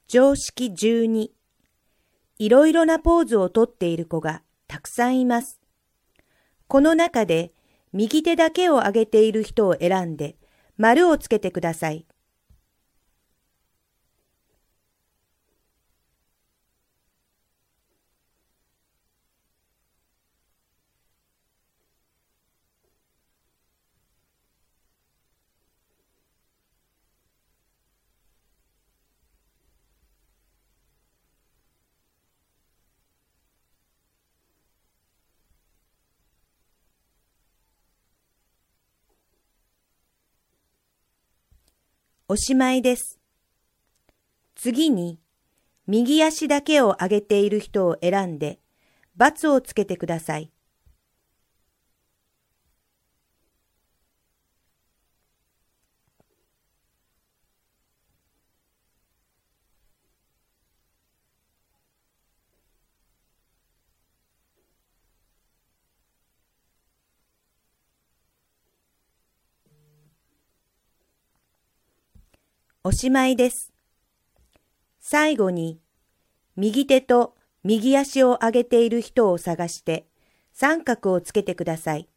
常識12。いろいろなポーズをとっている子がたくさんいます。この中で右手だけを上げている人を選んで丸をつけてください。おしまいです。次に、右足だけを上げている人を選んで、×をつけてください。おしまいです。最後に、右手と右足を上げている人を探して、三角をつけてください。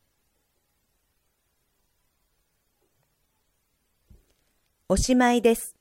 おしまいです。